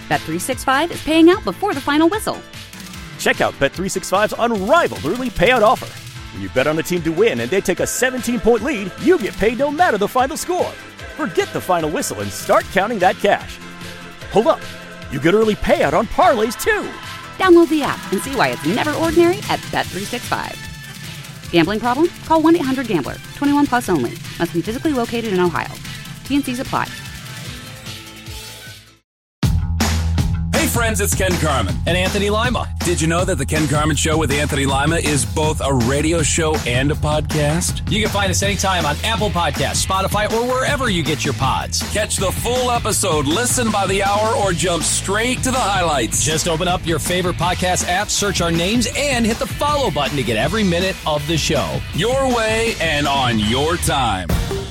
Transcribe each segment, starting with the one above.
Bet365 is paying out before the final whistle. Check out Bet365's unrivaled early payout offer. When you bet on a team to win and they take a 17-point lead, you get paid no matter the final score. Forget the final whistle and start counting that cash. Hold up. You get early payout on parlays, too. Download the app and see why it's never ordinary at Bet365. Gambling problem? Call 1-800-GAMBLER. 21 plus only. Must be physically located in Ohio. T&Cs apply. Hey friends, it's Ken Carman. And Anthony Lima. Did you know that the Ken Carman Show with Anthony Lima is both a radio show and a podcast? You can find us anytime on Apple Podcasts, Spotify, or wherever you get your pods. Catch the full episode, listen by the hour, or jump straight to the highlights. Just open up your favorite podcast app, search our names, and hit the follow button to get every minute of the show. Your way and on your time.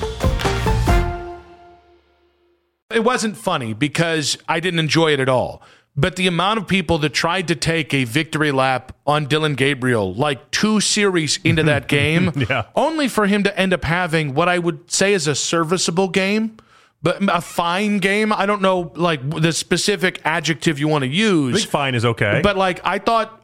It wasn't funny because I didn't enjoy it at all. But the amount of people that tried to take a victory lap on Dillon Gabriel like 2 series into that game, only for him to end up having what I would say is a serviceable game, but a fine game. I don't know like the specific adjective you want to use. I think fine is okay. But like I thought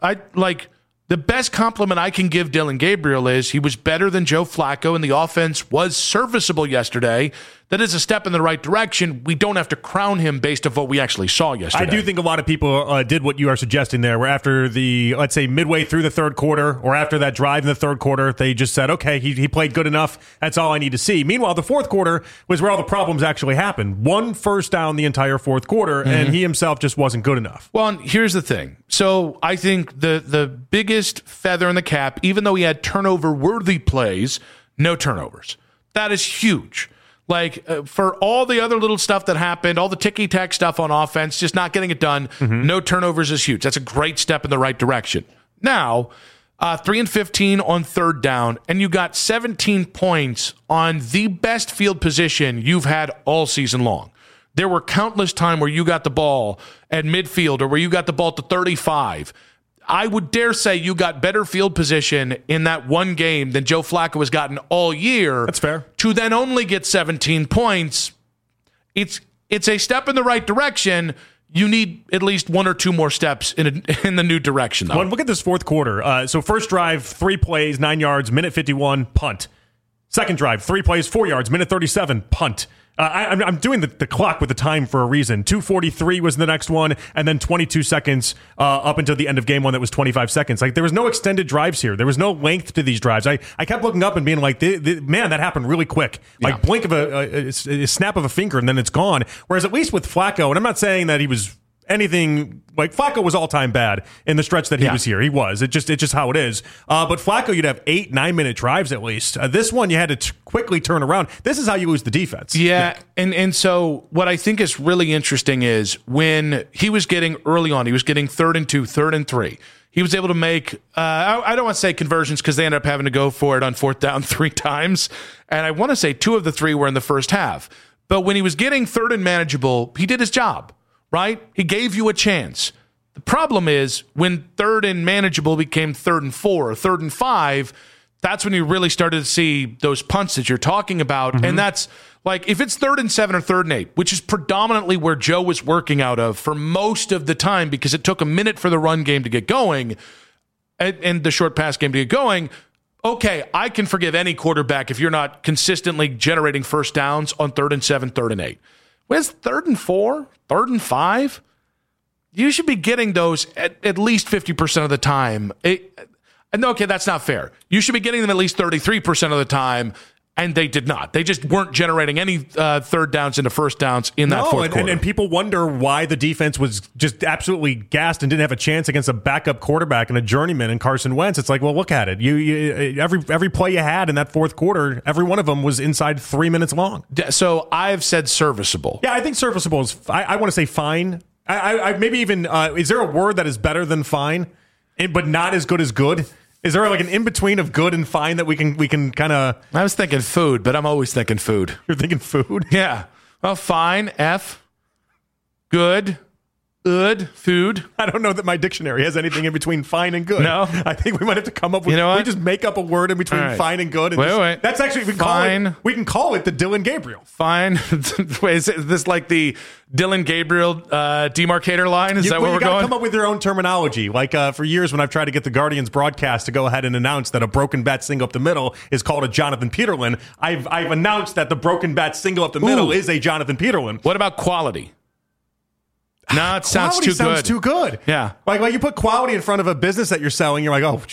the best compliment I can give Dillon Gabriel is he was better than Joe Flacco and the offense was serviceable yesterday. That is a step in the right direction. We don't have to crown him based on what we actually saw yesterday. I do think a lot of people did what you are suggesting there, where after the, let's say, midway through the third quarter or after that drive in the third quarter, they just said, okay, he played good enough. That's all I need to see. Meanwhile, the fourth quarter was where all the problems actually happened. 1 first down the entire fourth quarter, and he himself just wasn't good enough. Well, and here's the thing. So I think the biggest feather in the cap, even though he had turnover-worthy plays, no turnovers. That is huge. Like, for all the other little stuff that happened, all the ticky-tack stuff on offense, just not getting it done, no turnovers is huge. That's a great step in the right direction. Now, 3 and 15 on third down, and you got 17 points on the best field position you've had all season long. There were countless times where you got the ball at midfield or where you got the ball at the 35. I would dare say you got better field position in that one game than Joe Flacco has gotten all year. That's fair. To then only get 17 points, it's a step in the right direction. You need at least 1 or 2 more steps in the new direction, though. Well, look at this fourth quarter. So first drive, 3 plays, 9 yards, minute 51, punt. Second drive, 3 plays, 4 yards, minute 37, punt. I'm doing the clock with the time for a reason. 2:43 was the next one, and then 22 seconds up until the end of game 1 that was 25 seconds. Like, there was no extended drives here. There was no length to these drives. I kept looking up and being like, man, that happened really quick. Like, blink of a snap of a finger, and then it's gone. Whereas at least with Flacco, and I'm not saying that he was anything like Flacco was all-time bad in the stretch that he was here. He was. It's just how it is. But Flacco, you'd have 8-9 minute drives at least. This one you had to quickly turn around. This is how you lose the defense. Yeah, and so what I think is really interesting is when he was getting early on, he was getting 3rd and 2, 3rd and 3. He was able to make, I don't want to say conversions because they ended up having to go for it on 4th down 3 times. And I want to say 2 of the 3 were in the first half. But when he was getting 3rd and manageable, he did his job. Right? He gave you a chance. The problem is when 3rd and manageable became 3rd and 4 or 3rd and 5, that's when you really started to see those punts that you're talking about. And that's like, if it's 3rd and 7 or 3rd and 8, which is predominantly where Joe was working out of for most of the time because it took a minute for the run game to get going and the short pass game to get going. Okay, I can forgive any quarterback if you're not consistently generating first downs on 3rd and 7, 3rd and 8. Where's 3rd and 4, 3rd and 5? You should be getting those at least 50% of the time. Okay, that's not fair. You should be getting them at least 33% of the time, and they did not. They just weren't generating any third downs into first downs in that fourth quarter. And people wonder why the defense was just absolutely gassed and didn't have a chance against a backup quarterback and a journeyman in Carson Wentz. It's like, well, look at it. You every play you had in that fourth quarter, every one of them was inside 3 minutes long. So I've said serviceable. Yeah, I think serviceable is, I want to say fine. I maybe even, is there a word that is better than fine, but not as good as good? Is there like an in-between of good and fine that we can kind of... I was thinking food, but I'm always thinking food. You're thinking food? Yeah. Well, fine, F. Good. food. I don't know that my dictionary has anything in between fine and good. No? I think we might have to come up with, we just make up a word in between fine and good. And wait. That's actually, we can call it the Dylan Gabriel. Fine. Wait, is this like the Dylan Gabriel demarcator line? Is that where we're going? You got to come up with your own terminology. Like for years when I've tried to get the Guardians broadcast to go ahead and announce that a broken bat single up the middle is called a Jonathan Peterlin, I've announced that the broken bat single up the middle is a Jonathan Peterlin. What about quality? No, it sounds too good. Sounds too good. Yeah. Like you put quality in front of a business that you're selling, you're like, oh,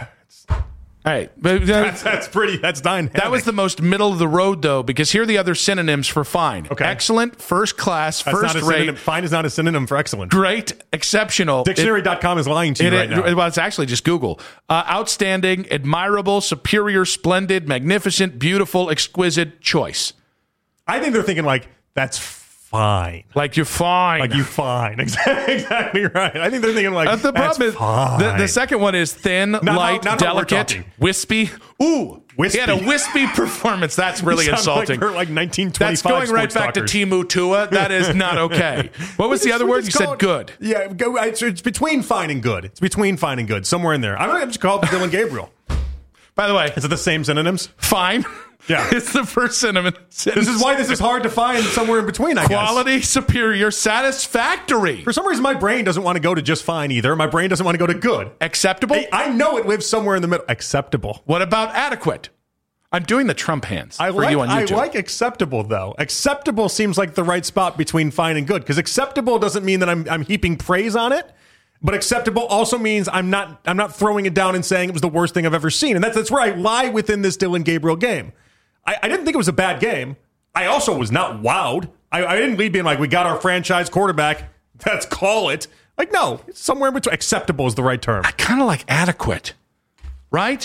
hey, but that's dynamic. That was the most middle of the road, though, because here are the other synonyms for fine. Okay. Excellent, first class, first rate. Fine is not a synonym for excellent. Great, exceptional. Dictionary.com is lying to you right now. Well, it's actually just Google. Outstanding, admirable, superior, splendid, magnificent, beautiful, exquisite, choice. I think they're thinking like, that's fine. Like you're fine. Like you fine. Exactly right. I think they're thinking like, the problem is the second one is thin, light, delicate, wispy. Ooh, wispy. He had a wispy performance. That's really insulting. Like 1925 That's going right back to Timu Tua. That is not okay. What was the other word? You said good. Yeah, it's between fine and good. It's between fine and good. Somewhere in there. I'm going to just call it Dylan Gabriel. By the way. Is it the same synonyms? Fine. Yeah. It's the first synonym. This is why this is hard to find somewhere in between, I guess. Quality, superior, satisfactory. For some reason, my brain doesn't want to go to just fine either. My brain doesn't want to go to good. Acceptable? I know it lives somewhere in the middle. Acceptable. What about adequate? I'm doing the Trump hands you on YouTube. I like acceptable, though. Acceptable seems like the right spot between fine and good, because acceptable doesn't mean that I'm heaping praise on it. But acceptable also means I'm not throwing it down and saying it was the worst thing I've ever seen. And that's where I lie within this Dylan Gabriel game. I didn't think it was a bad game. I also was not wowed. I didn't leave being like, we got our franchise quarterback. Let's call it. Like, no, it's somewhere in between. Acceptable is the right term. I kind of like adequate, right?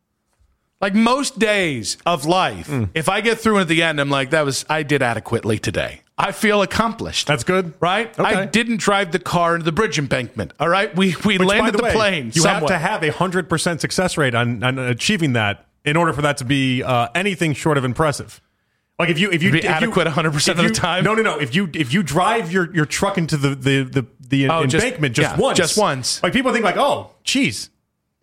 Like most days of life, if I get through at the end, I'm like, I did adequately today. I feel accomplished. That's good. Right? Okay. I didn't drive the car into the bridge embankment. All right? We landed the plane. You have to have 100% success rate on achieving that in order for that to be anything short of impressive. Like if you be adequate 100% of the time. No. If you drive your truck into the embankment just once. Like people think like, oh, geez,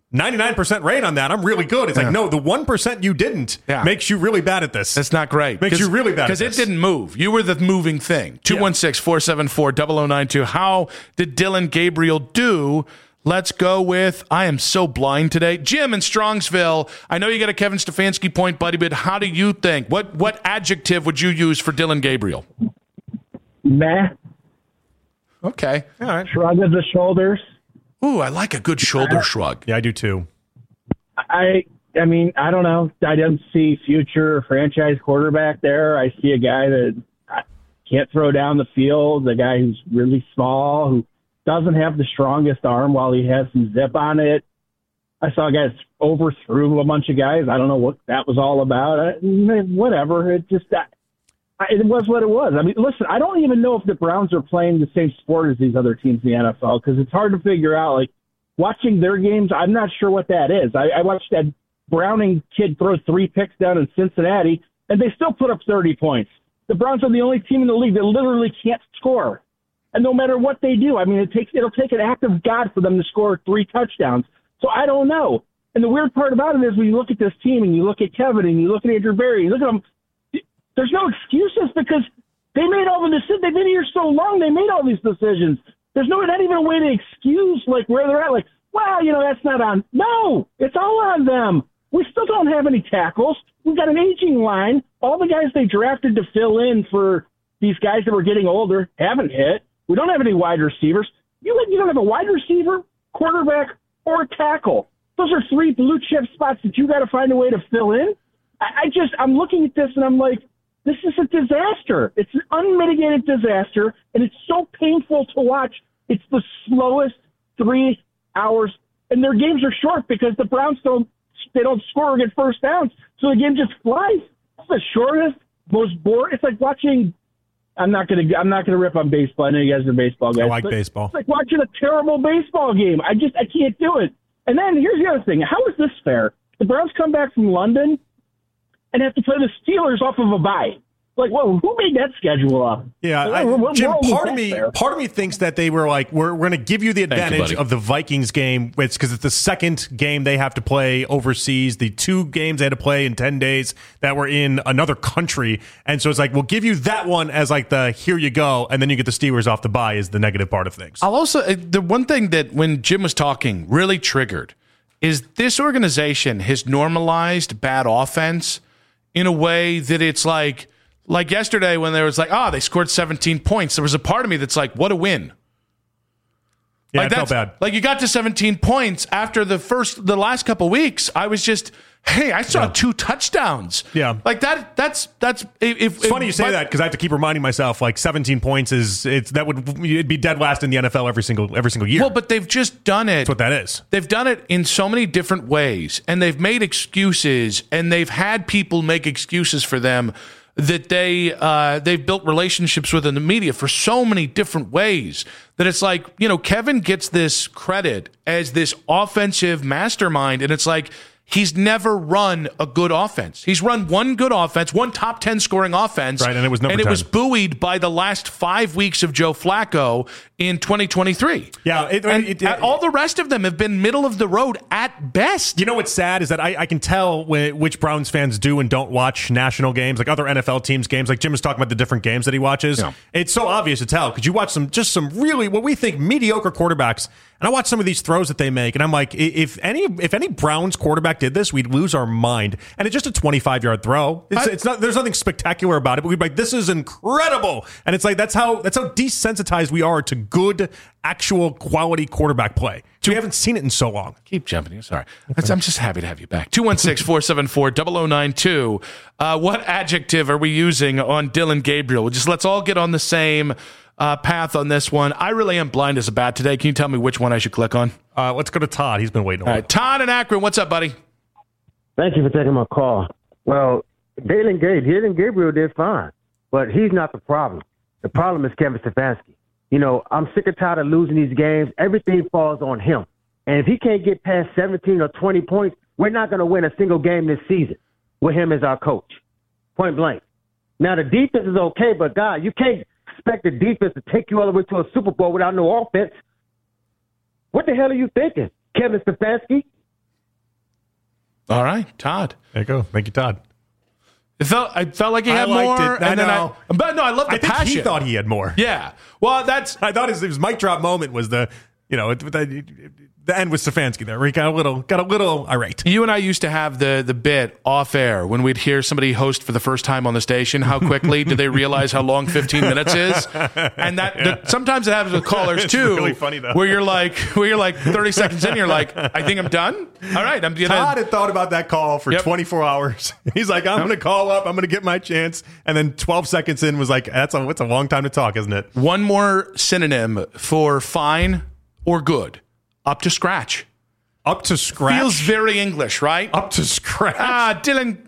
99% rate on that. I'm really good. It's like, no, the 1% you didn't makes you really bad at this. That's not great. Makes you really bad at this. Because it didn't move. You were the moving thing. 216-474-0092. How did Dylan Gabriel do? Let's go with, I am so blind today. Jim in Strongsville. I know you got a Kevin Stefanski point, buddy, but how do you think? What adjective would you use for Dylan Gabriel? Meh. Okay. All right. Shrug of the shoulders. Ooh, I like a good shoulder shrug. Yeah, I do too. I mean, I don't know. I don't see future franchise quarterback there. I see a guy that can't throw down the field, a guy who's really small, who doesn't have the strongest arm while he has some zip on it. I saw guys overthrew a bunch of guys. I don't know what that was all about. Whatever. It just it was what it was. I mean, listen, I don't even know if the Browns are playing the same sport as these other teams in the NFL, because it's hard to figure out. Like, watching their games, I'm not sure what that is. I watched that Browning kid throw 3 picks down in Cincinnati, and they still put up 30 points. The Browns are the only team in the league that literally can't score. And no matter what they do, I mean, it'll take an act of God for them to score 3 touchdowns. So I don't know. And the weird part about it is when you look at this team and you look at Kevin and you look at Andrew Berry, you look at them, there's no excuses because they made all the decisions. They've been here so long, they made all these decisions. There's not even a way to excuse like where they're at. Like, well, that's not on. No, it's all on them. We still don't have any tackles. We've got an aging line. All the guys they drafted to fill in for these guys that were getting older haven't hit. We don't have any wide receivers. You don't have a wide receiver, quarterback, or a tackle. Those are 3 blue chip spots that you got to find a way to fill in. I'm looking at this and I'm like, this is a disaster. It's an unmitigated disaster, and it's so painful to watch. It's the slowest 3 hours, and their games are short because the Browns don't score or get first downs, so the game just flies. It's the shortest, most boring. It's like watching. I'm not gonna rip on baseball. I know you guys are baseball guys. I like baseball. It's like watching a terrible baseball game. I can't do it. And then here's the other thing. How is this fair? The Browns come back from London and have to play the Steelers off of a bye. Like, whoa, who made that schedule up? Yeah, Jim, part of me thinks that they were like, we're going to give you the advantage of the Vikings game. It's because it's the second game they have to play overseas, the 2 games they had to play in 10 days that were in another country. And so it's like, we'll give you that one as like the here you go, and then you get the Steelers off the bye is the negative part of things. I'll also, the one thing that when Jim was talking really triggered is this organization has normalized bad offense in a way that it's like yesterday when there was like, they scored 17 points. There was a part of me that's like, what a win. Yeah, like it felt bad. Like you got to 17 points after the last couple weeks. I was just, hey, I saw 2 touchdowns. Yeah. Like that's it's funny you say that because I have to keep reminding myself like 17 points it'd be dead last in the NFL every single year. Well, but they've just done it. That's what that is. They've done it in so many different ways, and they've made excuses, and they've had people make excuses for them that they've built relationships with in the media for so many different ways that it's like, Kevin gets this credit as this offensive mastermind, and it's like he's never run a good offense. He's run one good offense, one top 10 scoring offense. Right, and it was number 10. It was buoyed by the last 5 weeks of Joe Flacco in 2023. Yeah. All the rest of them have been middle of the road at best. You know what's sad is that I can tell which Browns fans do and don't watch national games, like other NFL teams' games. Like Jim was talking about the different games that he watches. Yeah. It's so obvious to tell because you watch some really what we think mediocre quarterbacks, and I watch some of these throws that they make, and I'm like, if any Browns quarterback did this, we'd lose our mind. And it's just a 25-yard throw. It's not. There's nothing spectacular about it, but we'd be like, this is incredible. And it's like that's how desensitized we are to good, actual quality quarterback play. We haven't seen it in so long. Keep jumping. I'm sorry. I'm just happy to have you back. 216-474-0092. What adjective are we using on Dylan Gabriel? Let's all get on the same path on this one. I really am blind as a bat today. Can you tell me which one I should click on? Let's go to Todd. He's been waiting a while. All right, Todd in Akron. What's up, buddy? Thank you for taking my call. Well, Dylan Gabriel did fine, but he's not the problem. The problem is Kevin Stefanski. I'm sick and tired of losing these games. Everything falls on him. And if he can't get past 17 or 20 points, we're not going to win a single game this season with him as our coach. Point blank. Now, the defense is okay, but, God, you can't expect the defense to take you all the way to a Super Bowl without no offense. What the hell are you thinking, Kevin Stefanski? All right, Todd. There you go. Thank you, Todd. I felt like he had more. It. I know. I love the passion. He thought he had more. Yeah. Well, I thought his mic drop moment was the end with Stefanski there, where he got a little irate. You and I used to have the bit off air when we'd hear somebody host for the first time on the station. How quickly do they realize how long 15 minutes is? And sometimes it happens with callers too. It's really funny though. Where you're like 30 seconds in, you're like, I think I'm done. All right, I'm gonna. Todd had thought about that call for 24 hours. He's like, I'm going to call up. I'm going to get my chance. And then 12 seconds in was like, it's a long time to talk, isn't it? One more synonym for fine or good. Up to scratch. Up to scratch? Feels very English, right? Up to scratch. Dylan.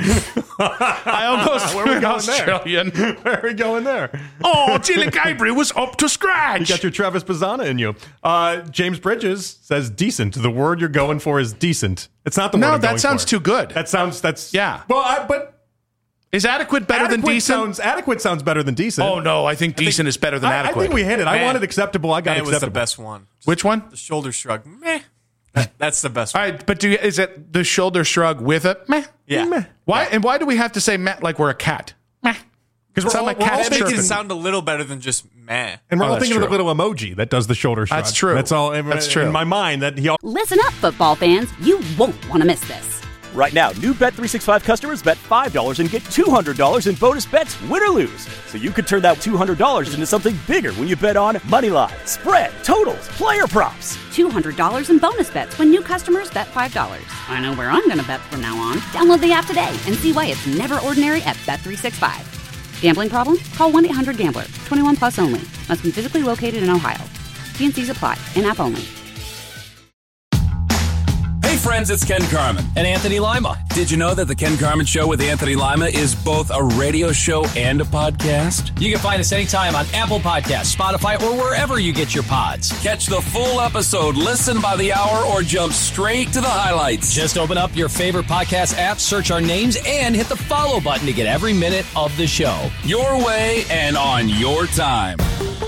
I almost went Australian. Where are we going there? Oh, Dylan Gabriel was up to scratch. You got your Travis Pizzana in you. James Bridges says decent. The word you're going for is decent. It's not the word I'm going for. No, that sounds too good. Yeah. Well, but... Is adequate better than decent? Adequate sounds better than decent. Oh, no. I think decent is better than adequate. I think we hit it. I wanted acceptable. I got acceptable. It was the best one. Which one? The shoulder shrug. Meh. That's the best one. All right, but is it the shoulder shrug with a meh? Yeah. Meh. Why? And why do we have to say meh like we're a cat? Meh. Because we're all making it sound a little better than just meh. And we're all thinking of the little emoji that does the shoulder shrug. That's true. That's all. That's true. In my mind, that Listen up, football fans. You won't want to miss this. Right now, new Bet365 customers bet $5 and get $200 in bonus bets, win or lose. So you could turn that $200 into something bigger when you bet on money line, spread, totals, player props. $200 in bonus bets when new customers bet $5. I know where I'm going to bet from now on. Download the app today and see why it's never ordinary at Bet365. Gambling problem? Call 1-800-GAMBLER. 21 plus only. Must be physically located in Ohio. T&Cs apply. In-app only. Hey friends, it's Ken Carman. And Anthony Lima. Did you know that The Ken Carman Show with Anthony Lima is both a radio show and a podcast? You can find us anytime on Apple Podcasts, Spotify, or wherever you get your pods. Catch the full episode, listen by the hour, or jump straight to the highlights. Just open up your favorite podcast app, search our names, and hit the follow button to get every minute of the show. Your way and on your time.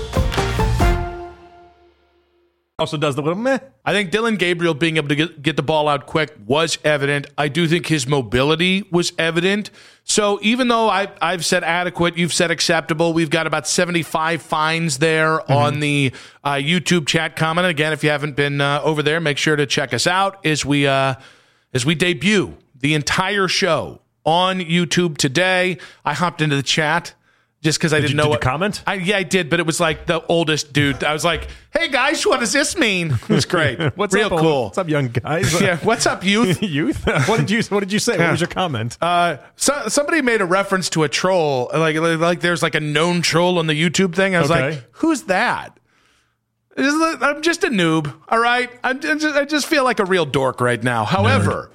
Also does the little meh. I think Dylan Gabriel being able to get the ball out quick was evident. I do think his mobility was evident. So even though I've said adequate, you've said acceptable, we've got about 75 fines there on the YouTube chat comment. Again, if you haven't been over there, make sure to check us out as we debut the entire show on YouTube today. I hopped into the chat. Just because I didn't know what comment. I did, but it was like the oldest dude. I was like, "Hey guys, what does this mean?" It was great. What's real up, cool? What's up, young guys? Yeah, what's up, youth? Youth. What did you say? What was your comment? Somebody made a reference to a troll. Like there's like a known troll on the YouTube thing. I was like, "Who's that?" I'm just a noob. All right, I just feel like a real dork right now. However,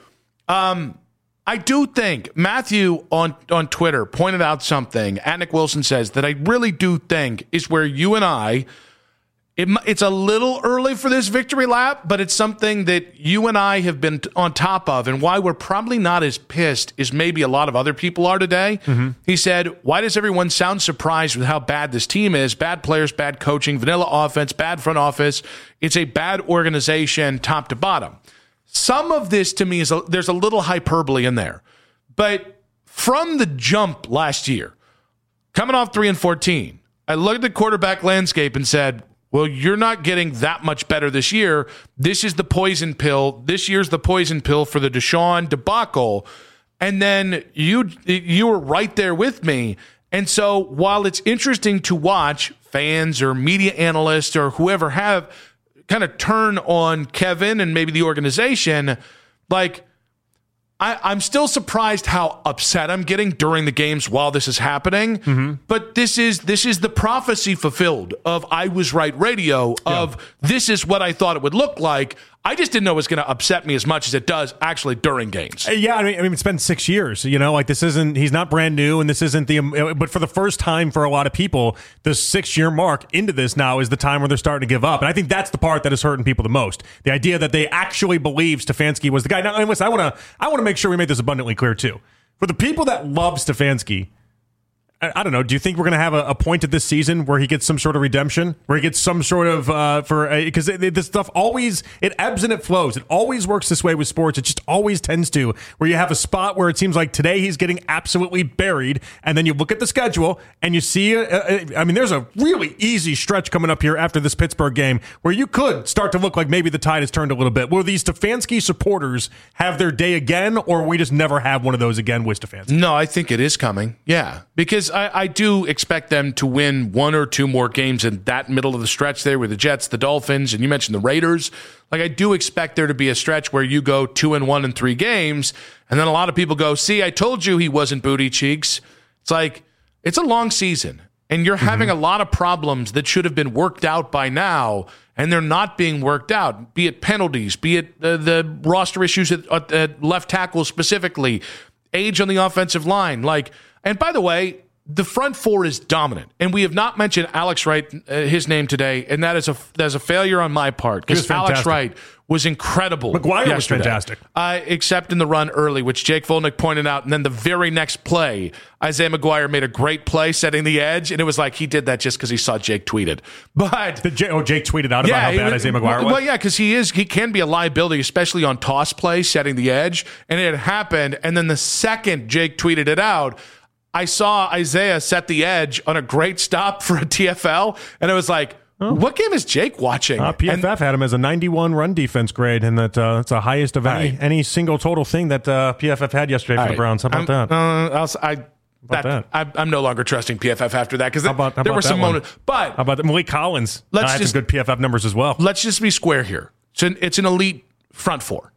I do think Matthew on Twitter pointed out something. Nick Wilson says that I really do think is where you and I, it's a little early for this victory lap, but it's something that you and I have been on top of, and why we're probably not as pissed as maybe a lot of other people are today. He said, why does everyone sound surprised with how bad this team is? Bad players, bad coaching, vanilla offense, bad front office. It's a bad organization top to bottom. Some of this to me there's a little hyperbole in there, but from the jump last year, coming off 3-14, I looked at the quarterback landscape and said, well, you're not getting that much better this year. This is the poison pill. This year's the poison pill for the Deshaun debacle. And then you were right there with me. And so while it's interesting to watch fans or media analysts or whoever have kind of turn on Kevin and maybe the organization, like I'm still surprised how upset I'm getting during the games while this is happening. But this is the prophecy fulfilled of I Was Right Radio of this is what I thought it would look like. I just didn't know it was going to upset me as much as it does actually during games. Yeah, I mean, it's been 6 years. You know, like he's not brand new, and this isn't but for the first time for a lot of people, the 6-year mark into this now is the time where they're starting to give up. And I think that's the part that is hurting people the most. The idea that they actually believe Stefanski was the guy. Now, listen, I want to make sure we make this abundantly clear too. For the people that love Stefanski, I don't know. Do you think we're going to have a point of this season where he gets some sort of redemption, where he gets some sort of because this stuff always it ebbs and it flows. It always works this way with sports. It just always tends to where you have a spot where it seems like today he's getting absolutely buried, and then you look at the schedule and you see. I mean, there's a really easy stretch coming up here after this Pittsburgh game where you could start to look like maybe the tide has turned a little bit. Will these Stefanski supporters have their day again, or we just never have one of those again with Stefanski? No, I think it is coming. Yeah, because I do expect them to win one or two more games in that middle of the stretch there with the Jets, the Dolphins, and you mentioned the Raiders. Like, I do expect there to be a stretch where you go 2-1 in 3 games, and then a lot of people go, see, I told you he wasn't booty cheeks. It's like, it's a long season, and you're having a lot of problems that should have been worked out by now, and they're not being worked out, be it penalties, be it the roster issues at left tackle specifically, age on the offensive line. Like, and by the way, the front four is dominant, and we have not mentioned Alex Wright, his name today, and that is a failure on my part because Alex Wright was incredible. McGuire was fantastic, except in the run early, which Jake Volnick pointed out, and then the very next play, Isaiah McGuire made a great play setting the edge, and it was like he did that just because he saw Jake tweeted. But Jake tweeted out about how bad Isaiah McGuire was. Well, yeah, because he can be a liability, especially on toss play setting the edge, and it happened, and then the second Jake tweeted it out, I saw Isaiah set the edge on a great stop for a TFL, and it was like, what game is Jake watching? PFF had him as a 91 run defense grade, and that's the highest of any single total thing that PFF had yesterday for the Browns. How about that? I'm no longer trusting PFF after that because there were some moments. But how about Malik Collins? Had some good PFF numbers as well. Let's just be square here. It's an elite front four.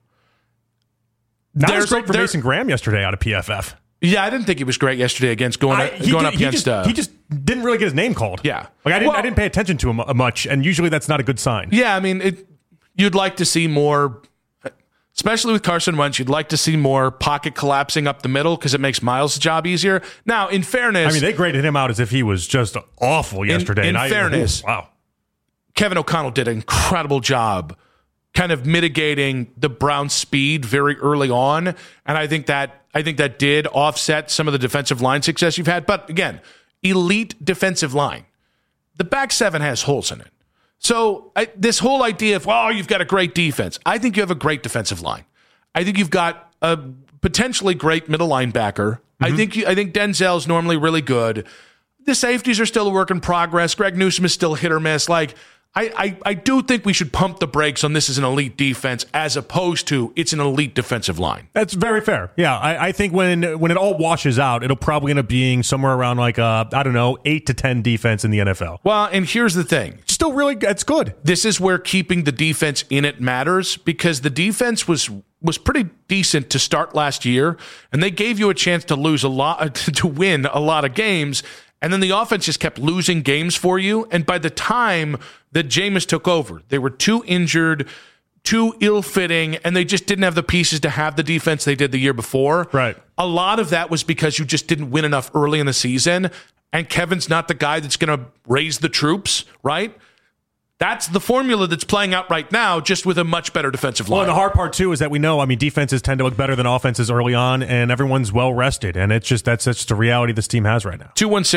Not as great for Mason Graham yesterday out of PFF. Yeah, I didn't think he was great yesterday against going up against. He just didn't really get his name called. Yeah, like I didn't pay attention to him much, and usually that's not a good sign. Yeah, I mean, you'd like to see more especially with Carson Wentz, you'd like to see more pocket collapsing up the middle because it makes Miles' job easier. Now, in fairness... I mean, they graded him out as if he was just awful yesterday. In fairness, wow. Kevin O'Connell did an incredible job kind of mitigating the Browns' speed very early on, and I think that did offset some of the defensive line success you've had. But again, elite defensive line. The back seven has holes in it. So this whole idea of, well, you've got a great defense. I think you have a great defensive line. I think you've got a potentially great middle linebacker. I think Denzel's normally really good. The safeties are still a work in progress. Greg Newsome is still hit or miss. I do think we should pump the brakes on this as an elite defense as opposed to it's an elite defensive line. That's very fair. Yeah, I think when it all washes out, it'll probably end up being somewhere around 8 to 10 defense in the NFL. Well, and here's the thing. Still really, it's good. This is where keeping the defense in it matters because the defense was pretty decent to start last year, and they gave you a chance to win a lot of games. And then the offense just kept losing games for you. And by the time that Jameis took over, they were too injured, too ill-fitting, and they just didn't have the pieces to have the defense they did the year before. Right. A lot of that was because you just didn't win enough early in the season. And Kevin's not the guy that's going to raise the troops, right? That's the formula that's playing out right now, just with a much better defensive line. Well, and the hard part, too, is that we know, defenses tend to look better than offenses early on, and everyone's well-rested, and that's just the reality this team has right now.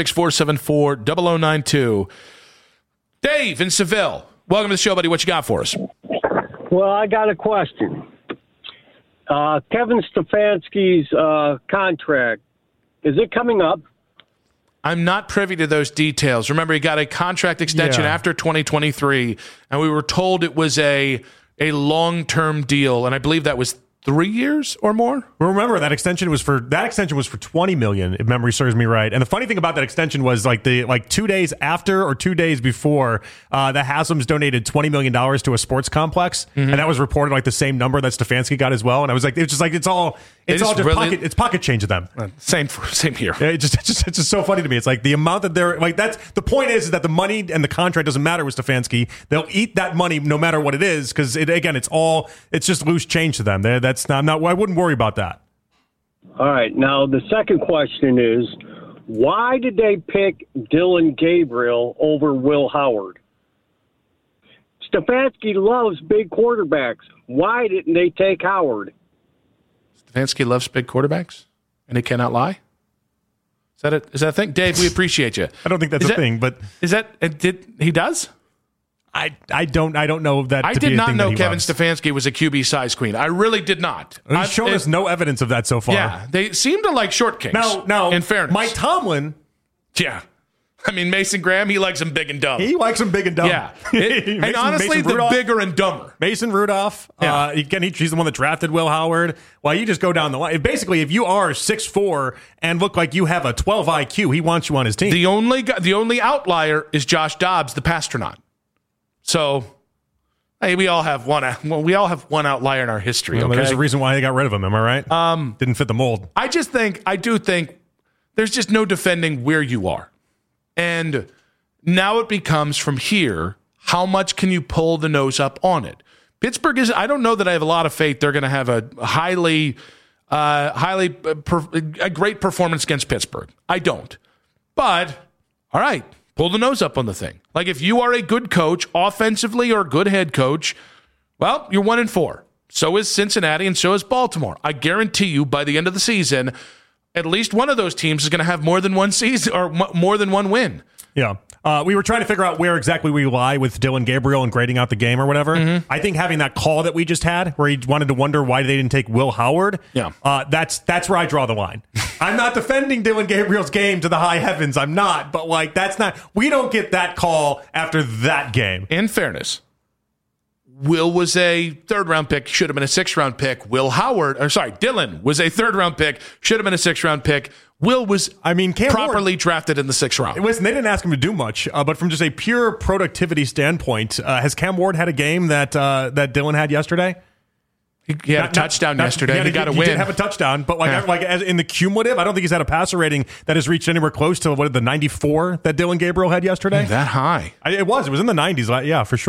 216-474-0092. Dave in Seville, welcome to the show, buddy. What you got for us? Well, I got a question. Kevin Stefanski's contract, is it coming up? I'm not privy to those details. Remember, he got a contract extension after 2023, and we were told it was a long-term deal, and I believe that was 3 years or more. Well, remember that extension was for $20 million, if memory serves me right. And the funny thing about that extension was 2 days after or 2 days before, the Haslam's donated $20 million to a sports complex, and that was reported the same number that Stefanski got as well. And I was it's pocket change to them. Same here. It's just so funny to me. It's the amount that they're that's the point is that the money and the contract doesn't matter with Stefanski. They'll eat that money no matter what it is because it's just loose change to them. I wouldn't worry about that. All right. Now, the second question is, why did they pick Dillon Gabriel over Will Howard? Stefanski loves big quarterbacks. Why didn't they take Howard? Stefanski loves big quarterbacks, and he cannot lie? Is that a thing? Dave, we appreciate you. I don't think that's a thing, but... He does? I don't know that. I did not know Kevin Stefanski was a QB size queen. I really did not. He's shown us no evidence of that so far. Yeah, they seem to like short kings. Now, in fairness, Mike Tomlin. Yeah, Mason Graham. He likes him big and dumb. He likes him big and dumb. Yeah, and honestly, the bigger and dumber. Mason Rudolph. Yeah. He's the one that drafted Will Howard. Well, you just go down the line. Basically, if you are 6'4" and look like you have a 12 IQ, he wants you on his team. The only outlier is Josh Dobbs, the Pastronaut. So, hey, we all have one outlier in our history. Okay? There's a reason why they got rid of him. Am I right? Didn't fit the mold. I do think there's just no defending where you are, and now it becomes from here. How much can you pull the nose up on it? Pittsburgh I don't know that I have a lot of faith they're going to have a great performance against Pittsburgh. I don't. But all right. Pull the nose up on the thing. If you are a good coach offensively or a good head coach, well, you're 1-4. So is Cincinnati and so is Baltimore. I guarantee you by the end of the season, at least one of those teams is going to have more than one season or more than one win. Yeah. We were trying to figure out where exactly we lie with Dillon Gabriel and grading out the game or whatever. Mm-hmm. I think having that call that we just had where he wanted to wonder why they didn't take Will Howard, that's where I draw the line. I'm not defending Dillon Gabriel's game to the high heavens. I'm not. But, that's not – we don't get that call after that game. In fairness, Will was a third-round pick, should have been a sixth-round pick. Dillon was a third-round pick, should have been a sixth-round pick. Will was properly drafted in the sixth round. Listen, they didn't ask him to do much, but from just a pure productivity standpoint, has Cam Ward had a game that Dillon had yesterday? He had a touchdown yesterday. He got a win. He did have a touchdown, but as in the cumulative, I don't think he's had a passer rating that has reached anywhere close to the 94 that Dillon Gabriel had yesterday. That high? It was in the 90s. Yeah, for sure.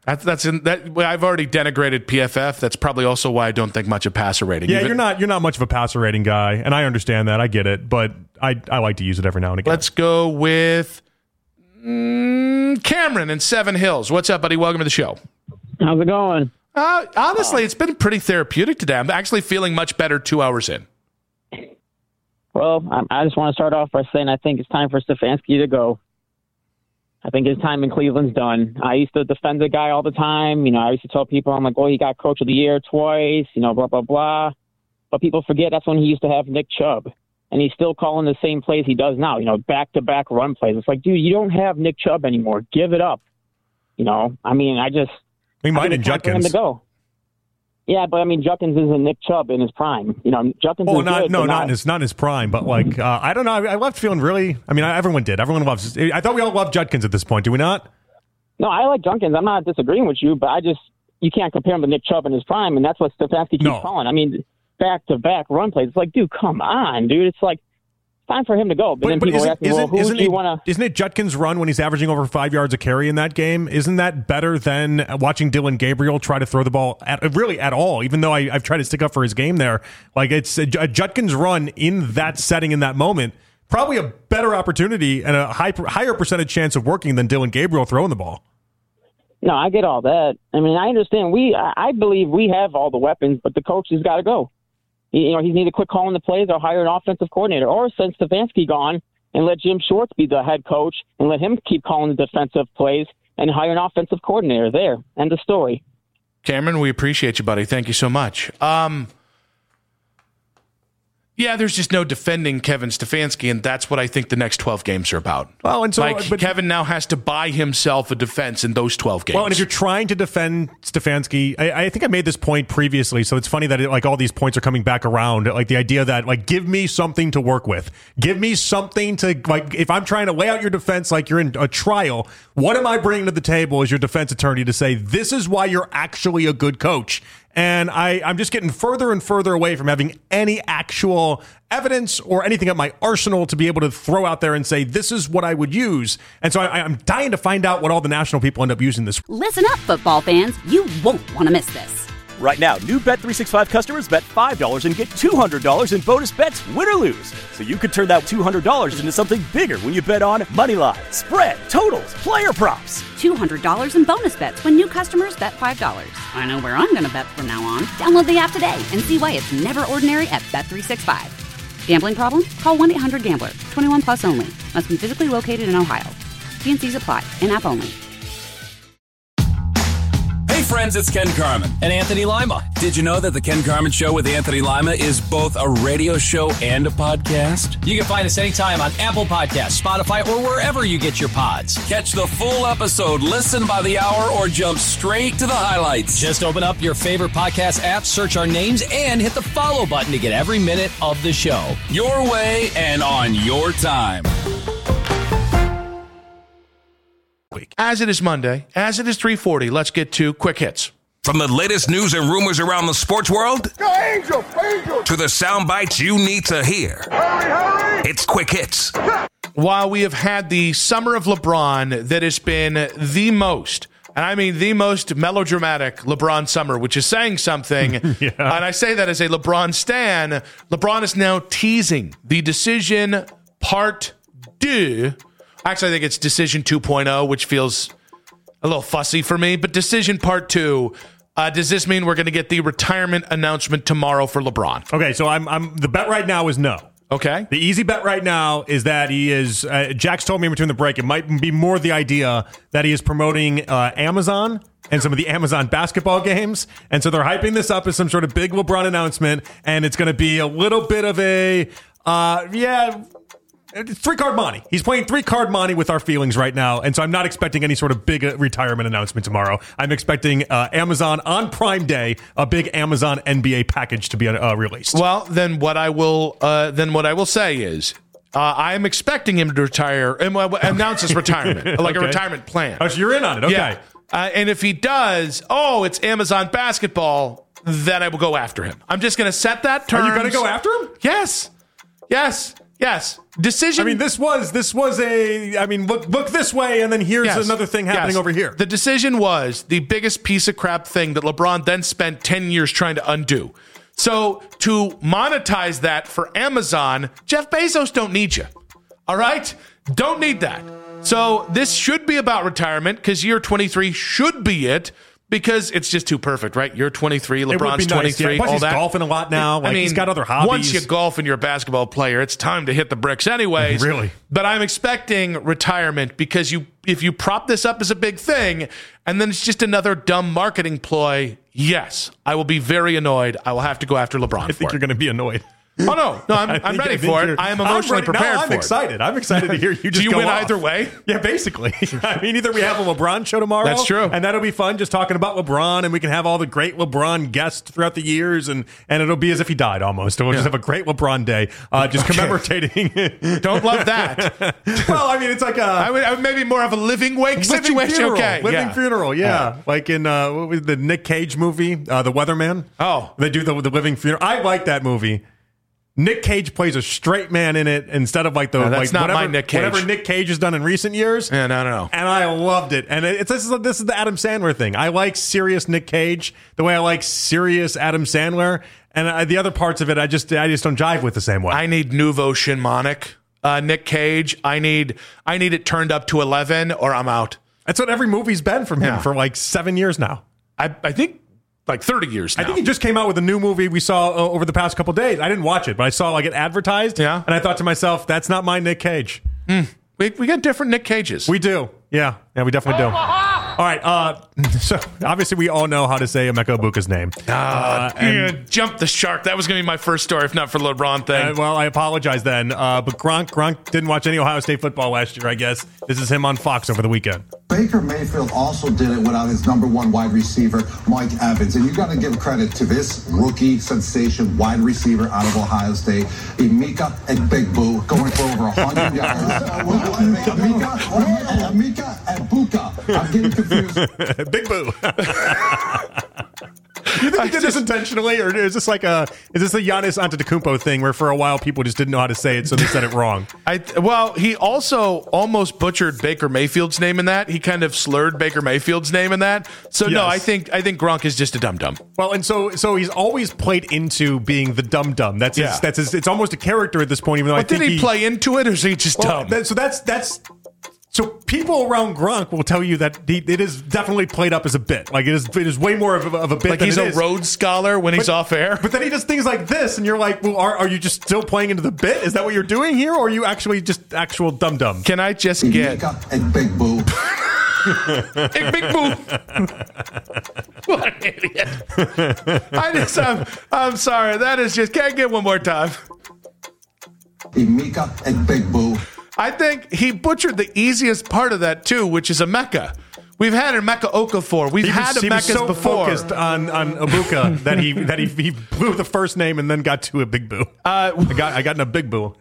I've already denigrated PFF. That's probably also why I don't think much of passer rating. Yeah, you're not much of a passer rating guy, and I understand that. I get it, but I like to use it every now and again. Let's go with Cameron in Seven Hills. What's up, buddy? Welcome to the show. How's it going? Honestly, it's been pretty therapeutic today. I'm actually feeling much better 2 hours in. Well, I just want to start off by saying I think it's time for Stefanski to go. I think his time in Cleveland's done. I used to defend the guy all the time. I used to tell people, I'm like, he got Coach of the Year twice, blah, blah, blah. But people forget that's when he used to have Nick Chubb. And he's still calling the same plays he does now, back-to-back run plays. It's like, dude, you don't have Nick Chubb anymore. Give it up. We might in Judkins. For him to go. Yeah, but Judkins isn't Nick Chubb in his prime. Judkins is good. Not in his prime, but I don't know. I left feeling really. Everyone did. Everyone loves. I thought we all loved Judkins at this point. Do we not? No, I like Judkins. I'm not disagreeing with you, but you can't compare him to Nick Chubb in his prime, and that's what Stefanski keeps calling. Back-to-back run plays. It's like, dude, come on, dude. It's like time for him to go. But then people are asking, who do you want to? Isn't it Judkins' run when he's averaging over 5 yards a carry in that game? Isn't that better than watching Dillon Gabriel try to throw the ball at all? Even though I've tried to stick up for his game there, it's a Judkins' run in that setting in that moment. Probably a better opportunity and a higher percentage chance of working than Dillon Gabriel throwing the ball. No, I get all that. I understand. I believe we have all the weapons, but the coach has got to go. He's either quit calling the plays or hire an offensive coordinator, or send Stefanski gone and let Jim Schwartz be the head coach and let him keep calling the defensive plays and hire an offensive coordinator. There, end of story. Cameron, we appreciate you, buddy. Thank you so much. Yeah, there's just no defending Kevin Stefanski, and that's what I think the next 12 games are about. Well, and so Kevin now has to buy himself a defense in those 12 games. Well, and if you're trying to defend Stefanski, I think I made this point previously, so it's funny that all these points are coming back around. The idea that give me something to work with, give me something to if I'm trying to lay out your defense like you're in a trial, what am I bringing to the table as your defense attorney to say this is why you're actually a good coach? And I'm just getting further and further away from having any actual evidence or anything at my arsenal to be able to throw out there and say, this is what I would use. And so I'm dying to find out what all the national people end up using this. Listen up, football fans. You won't want to miss this. Right now, new Bet365 customers bet $5 and get $200 in bonus bets, win or lose. So you could turn that $200 into something bigger when you bet on money line, spread, totals, player props. $200 in bonus bets when new customers bet $5. I know where I'm going to bet from now on. Download the app today and see why it's never ordinary at Bet365. Gambling problem? Call 1-800-GAMBLER. 21 plus only. Must be physically located in Ohio. T&Cs apply. In-app only. Hey friends, it's Ken Carman. And Anthony Lima. Did you know that the Ken Carman Show with Anthony Lima is both a radio show and a podcast? You can find us anytime on Apple Podcasts, Spotify, or wherever you get your pods. Catch the full episode, listen by the hour, or jump straight to the highlights. Just open up your favorite podcast app, search our names, and hit the follow button to get every minute of the show. Your way and on your time. As it is Monday, as it is 3:40, let's get to quick hits. From the latest news and rumors around the sports world Go Angel! to the sound bites you need to hear. Hurry! It's Quick Hits. While we have had the summer of LeBron that has been the most, and I mean the most melodramatic LeBron summer, which is saying something, yeah. And I say that as a LeBron stan, LeBron is now teasing the decision part 2. Actually, I think it's Decision 2.0, which feels a little fussy for me. But Decision Part 2, does this mean we're going to get the retirement announcement tomorrow for LeBron? Okay, so I'm the bet right now is no. Okay. The easy bet right now is that he is, Jax told me in between the break, it might be more the idea that he is promoting Amazon and some of the Amazon basketball games. And so they're hyping this up as some sort of big LeBron announcement. And it's going to be a little bit of a, 3-card money. He's playing 3-card money with our feelings right now, and so I'm not expecting any sort of big retirement announcement tomorrow. I'm expecting Amazon on Prime Day, a big Amazon NBA package to be released. Well, then what I will say is I am expecting him to retire and announce his retirement, like a retirement plan. Oh, so you're in on it? Okay. Yeah. And if he does, it's Amazon basketball, then I will go after him. I'm just going to set that terms. Are you going to go after him? Yes. Yes. Decision. I mean, this was a. I mean, look this way, and then here's another thing happening over here. The decision was the biggest piece of crap thing that LeBron then spent 10 years trying to undo. So to monetize that for Amazon, Jeff Bezos don't need you. All right? Don't need that. So this should be about retirement because year 23 should be it. Because it's just too perfect, right? You're 23, LeBron's 23, nice. Yeah. Plus all he's that. golfing a lot now. Like, he's got other hobbies. Once you golf and you're a basketball player, it's time to hit the bricks anyways. Really? But I'm expecting retirement because if you prop this up as a big thing and then it's just another dumb marketing ploy, yes, I will be very annoyed. I will have to go after LeBron. I think you're going to be annoyed. Oh, no, I'm ready for it. I am emotionally prepared for it. I'm excited. I'm excited to hear you just Do you go win off. either way? Yeah, basically. I mean, either we have a LeBron show tomorrow. That's true. And that'll be fun, just talking about LeBron, and we can have all the great LeBron guests throughout the years, and it'll be as if he died almost. So we'll just have a great LeBron day, just commemorating. Don't love that. Well, I mean, it's like I would maybe more of a living wake situation. Funeral. Okay, Living funeral, yeah. Like in what was the Nick Cage movie, The Weatherman. Oh. They do the living funeral. I like that movie. Nick Cage plays a straight man in it instead of like that's not my Nick Cage. Whatever Nick Cage has done in recent years. Yeah, no. And I loved it. And this is the Adam Sandler thing. I like serious Nick Cage the way I like serious Adam Sandler. And the other parts of it, I just don't jive with the same way. I need nouveau shinmonic Nick Cage. I need it turned up to 11 or I'm out. That's what every movie's been from him for like 7 years now. I think like 30 years now. I think he just came out with a new movie we saw over the past couple days. I didn't watch it, but I saw like it advertised. Yeah. And I thought to myself, that's not my Nick Cage. We got different Nick Cages. We do. Yeah, we definitely do. All right. So obviously we all know how to say Emeka Egbuka's name. Jump the shark. That was going to be my first story, if not for the LeBron thing. Well, I apologize then. But Gronk didn't watch any Ohio State football last year, I guess. This is him on Fox over the weekend. Baker Mayfield also did it without his number one wide receiver, Mike Evans. And you got to give credit to this rookie sensation wide receiver out of Ohio State, Emeka Egbuka, going for over 100 yards. Emeka Egbuka. I'm getting confused. Big Boo. You think he did this intentionally, or is this a Giannis Antetokounmpo thing where for a while people just didn't know how to say it, so they said it wrong? Well, he also almost butchered Baker Mayfield's name in that. He kind of slurred Baker Mayfield's name in that. So yes. No, I think Gronk is just a dum-dum. Well, and so he's always played into being the dum-dum. That's his. It's almost a character at this point. Even though did he play into it, or is he just dumb? So people around Gronk will tell you that it is definitely played up as a bit. Like it is way more of a bit. Like than he's a Rhodes Scholar when he's off air. But then he does things like this, and you're like, well, are you just still playing into the bit? Is that what you're doing here, or are you actually just actual dum dum? Can I just get Big Boo? Big Boo. What an idiot! I'm sorry. That is just can't get one more time. Emeka and Big Boo. I think he butchered the easiest part of that too, which is Emeka. We've had Emeka Okafor. We've had Emekas before. He was so focused on Egbuka that he blew the first name and then got to a Big Boo. I got in a Big Boo.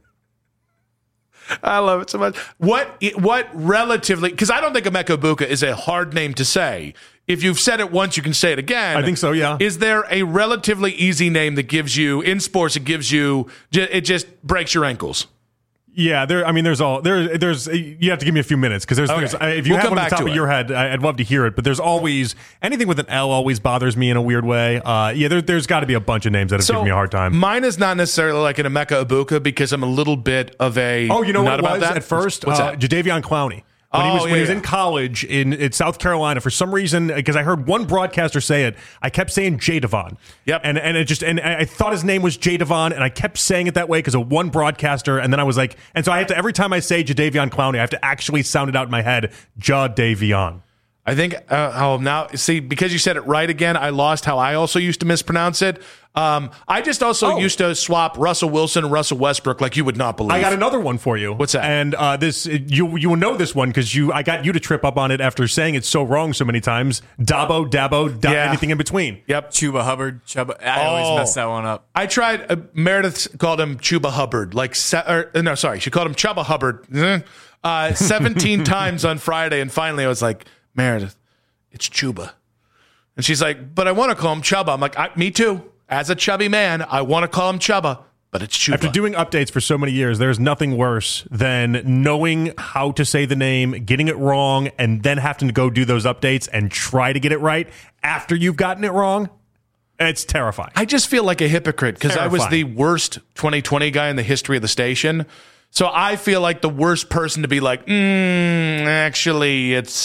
I love it so much. What relatively, because I don't think Emeka Egbuka is a hard name to say. If you've said it once, you can say it again. I think so, yeah. Is there a relatively easy name that gives you, in sports, it just breaks your ankles? Yeah, there's you have to give me a few minutes because if you have one on the top of your head, I'd love to hear it. But there's always anything with an L always bothers me in a weird way. There's got to be a bunch of names that have given me a hard time. Mine is not necessarily like an Emeka Egbuka because I'm a little bit of a. Oh, you know what it was that? At first? What's that? Jadeveon Clowney. When he was in college in South Carolina, for some reason, because I heard one broadcaster say it, I kept saying Jadavon. Yep. And I thought his name was Jadavon, and I kept saying it that way because of one broadcaster, and then I was like, and so I have to, every time I say Jadeveon Clowney, I have to actually sound it out in my head, Jadavion. I think, now, see, because you said it right again, I lost how I also used to mispronounce it. I just also used to swap Russell Wilson and Russell Westbrook like you would not believe. I got another one for you. What's that? And you will know this one because I got you to trip up on it after saying it so wrong so many times. Dabo, anything in between. Yep. Chuba Hubbard. I always mess that one up. I tried. Meredith called him Chuba Hubbard. She called him Chubba Hubbard 17 times on Friday, and finally I was like, Meredith, it's Chuba. And she's like, but I want to call him Chubba. I'm like, me too. As a chubby man, I want to call him Chubba. but it's Chuba. After doing updates for so many years, there's nothing worse than knowing how to say the name, getting it wrong, and then having to go do those updates and try to get it right after you've gotten it wrong. It's terrifying. I just feel like a hypocrite because I was the worst 2020 guy in the history of the station. So I feel like the worst person to be like, actually, it's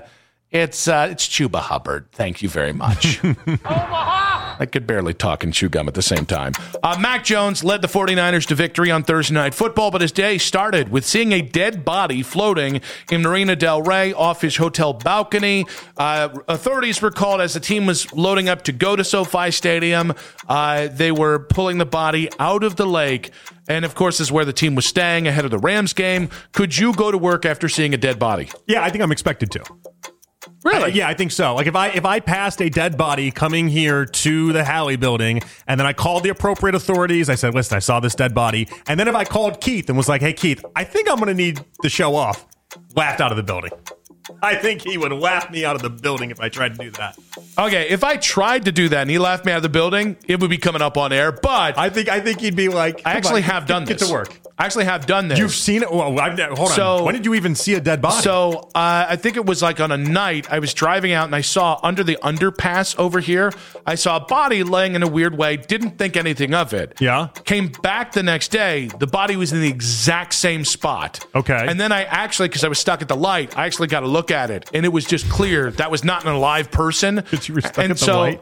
Chuba Hubbard. Thank you very much. I could barely talk and chew gum at the same time. Mac Jones led the 49ers to victory on Thursday Night Football, but his day started with seeing a dead body floating in Marina del Rey off his hotel balcony. Authorities were called as the team was loading up to go to SoFi Stadium. They were pulling the body out of the lake. And, of course, this is where the team was staying ahead of the Rams game. Could you go to work after seeing a dead body? Yeah, I think I'm expected to. Really? Yeah, I think so. Like if I passed a dead body coming here to the Halley building, and then I called the appropriate authorities, I said, listen, I saw this dead body. And then if I called Keith and was like, hey, Keith, I think I'm going to need the show off, laughed out of the building. I think he would laugh me out of the building if I tried to do that. Okay, if I tried to do that and he laughed me out of the building, it would be coming up on air. But I think he'd be like, I actually have done this. Get to work. I actually have done this. You've seen it? Well, hold on. When did you even see a dead body? So I think it was like on a night I was driving out and I saw under the underpass over here, I saw a body laying in a weird way. Didn't think anything of it. Yeah. Came back the next day. The body was in the exact same spot. Okay. And then I actually, because I was stuck at the light, I actually got a look at it. And it was just clear that was not an alive person. You were stuck and at the so light?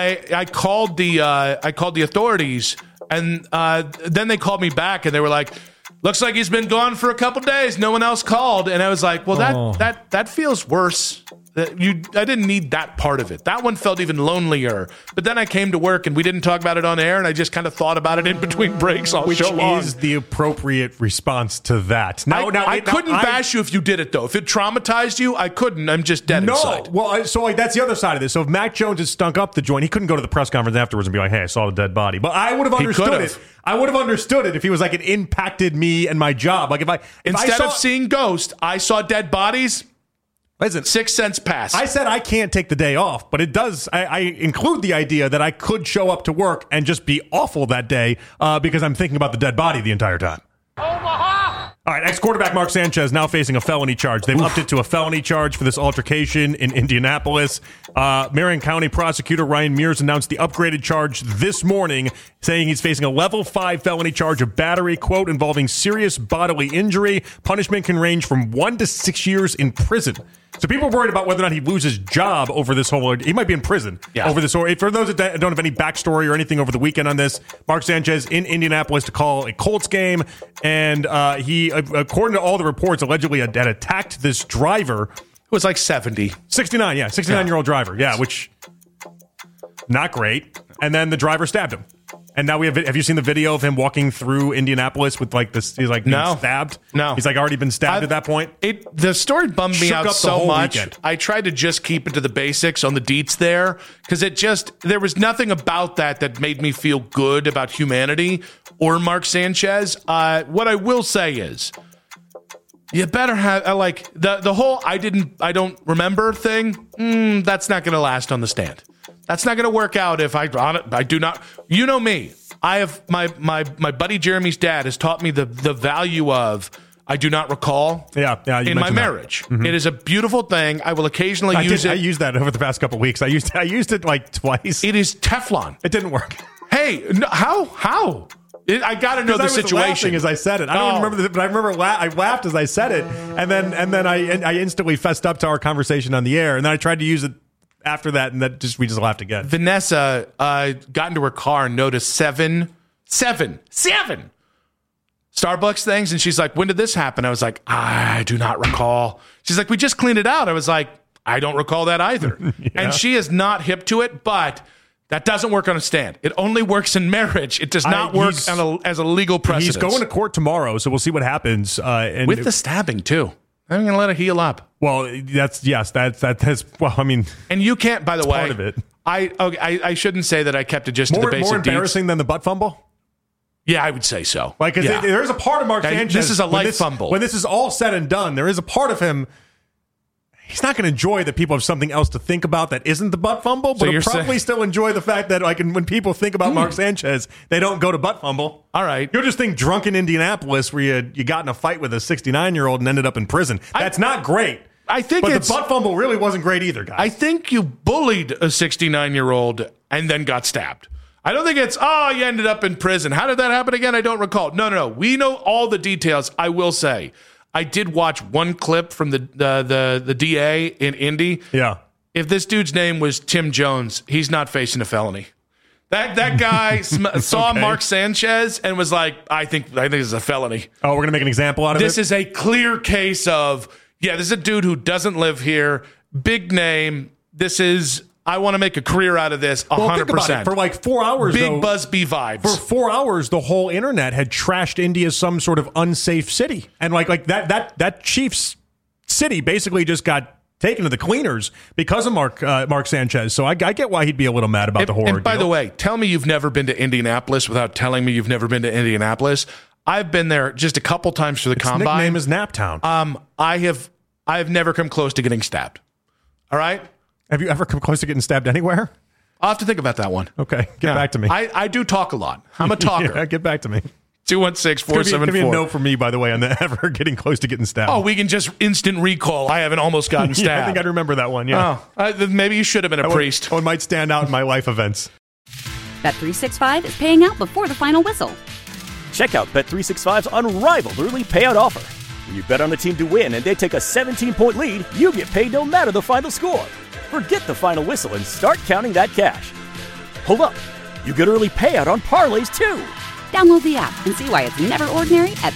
I called the authorities, and then they called me back and they were like, looks like he's been gone for a couple days. No one else called. And I was like, well, that feels worse. I didn't need that part of it. That one felt even lonelier. But then I came to work and we didn't talk about it on air, and I just kind of thought about it in between breaks all show long. Which is the appropriate response to that? I couldn't bash you if you did it, though. If it traumatized you, I couldn't. I'm just dead inside. Well, so that's the other side of this. So if Mac Jones had stunk up the joint, he couldn't go to the press conference afterwards and be like, hey, I saw the dead body. But I would have understood it. I would have understood it if he was like, it impacted me and my job. Like Instead of seeing ghosts, I saw dead bodies. Listen, 6 cents pass. I said I can't take the day off, but it does. I include the idea that I could show up to work and just be awful that day because I'm thinking about the dead body the entire time. All right, ex-quarterback Mark Sanchez now facing a felony charge. They've upped it to a felony charge for this altercation in Indianapolis. Marion County prosecutor Ryan Mears announced the upgraded charge this morning, saying he's facing a level 5 felony charge of battery, quote, involving serious bodily injury. Punishment can range from 1 to 6 years in prison. So people are worried about whether or not he'd lose his job over this whole... He might be in prison over this. For those that don't have any backstory or anything over the weekend on this, Mark Sanchez in Indianapolis to call a Colts game, and he, according to all the reports, allegedly had attacked this driver. It was like 70. 69, yeah. 69-year-old driver, yeah, which... Not great. And then the driver stabbed him. And now have you seen the video of him walking through Indianapolis with like this? He's like being stabbed. No, he's like already been stabbed at that point. The story bummed me out so much. Weekend. I tried to just keep it to the basics on the deets there because there was nothing about that made me feel good about humanity or Mark Sanchez. What I will say is, you better have like the whole I don't remember thing. That's not going to last on the stand. That's not going to work out if I do not. You know me. I have my buddy Jeremy's dad has taught me the value of I do not recall. Yeah. In my marriage, It is a beautiful thing. I will occasionally use it. I used that over the past couple of weeks. I used it like twice. It is Teflon. It didn't work. Hey, no, how? I got to know the situation. I was laughing as I said it. I don't even remember, but I remember I laughed as I said it, and then I instantly fessed up to our conversation on the air, and then I tried to use it after that, and we just laughed again. Vanessa got into her car and noticed seven Starbucks things, and she's like, when did this happen? I was like, I do not recall. She's like, we just cleaned it out. I was like, I don't recall that either. Yeah. And she is not hip to it, but that doesn't work on a stand. It only works in marriage. It does not work as a legal precedent. He's going to court tomorrow, so we'll see what happens. And with the stabbing, too. I'm going to let it heal up. Well, well, I mean... And you can't, by the way... part of it. I shouldn't say that I kept it just to the basic More embarrassing than the butt fumble? Yeah, I would say so. Like, there's a part of Mark Sanchez... This is a light fumble. When this is all said and done, there is a part of him... he's not going to enjoy that people have something else to think about that isn't the butt fumble, but he'll probably still enjoy the fact that like when people think about Mark Sanchez, they don't go to butt fumble. All right. You'll just think drunken Indianapolis where you got in a fight with a 69-year-old and ended up in prison. That's not great. I think but the butt fumble really wasn't great either, guys. I think you bullied a 69-year-old and then got stabbed. I don't think it's, you ended up in prison. How did that happen again? I don't recall. No. We know all the details. I will say, I did watch one clip from the DA in Indy. Yeah. If this dude's name was Tim Jones, he's not facing a felony. That guy saw Mark Sanchez and was like, I think this is a felony. Oh, we're going to make an example out of this is a clear case of, this is a dude who doesn't live here, big name. I want to make a career out of this 100%. Think about it. For like 4 hours, Big Busby vibes. For 4 hours, the whole internet had trashed India as some sort of unsafe city. And like that Chiefs city basically just got taken to the cleaners because of Mark Sanchez. So I get why he'd be a little mad about the horror. And by the way, tell me you've never been to Indianapolis without telling me you've never been to Indianapolis. I've been there just a couple times for the combine. Its nickname is Naptown. I've never come close to getting stabbed. All right? Have you ever come close to getting stabbed anywhere? I'll have to think about that one. Okay. Get back to me. I do talk a lot. I'm a talker. Yeah, get back to me. 216-474. It's going to be a no for me, by the way, on the ever getting close to getting stabbed. Oh, we can just instant recall. I haven't almost gotten stabbed. I think I'd remember that one, yeah. Maybe you should have been a priest. It might stand out in my life events. Bet365 is paying out before the final whistle. Check out Bet365's unrivaled early payout offer. When you bet on a team to win and they take a 17-point lead, you get paid no matter the final score. Forget the final whistle and start counting that cash. Hold up. You get early payout on parlays, too. Download the app and see why it's never ordinary at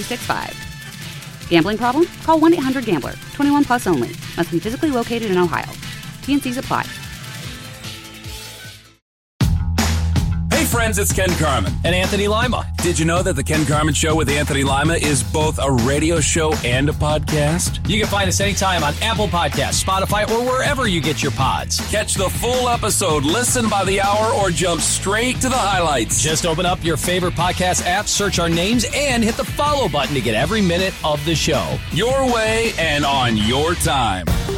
Bet365. Gambling problem? Call 1-800-GAMBLER. 21 plus only. Must be physically located in Ohio. T&Cs apply. Hey friends, it's Ken Carman. And Anthony Lima. Did you know that the Ken Carman Show with Anthony Lima is both a radio show and a podcast? You can find us anytime on Apple Podcasts, Spotify, or wherever you get your pods. Catch the full episode, listen by the hour, or jump straight to the highlights. Just open up your favorite podcast app, search our names, and hit the follow button to get every minute of the show. Your way and on your time.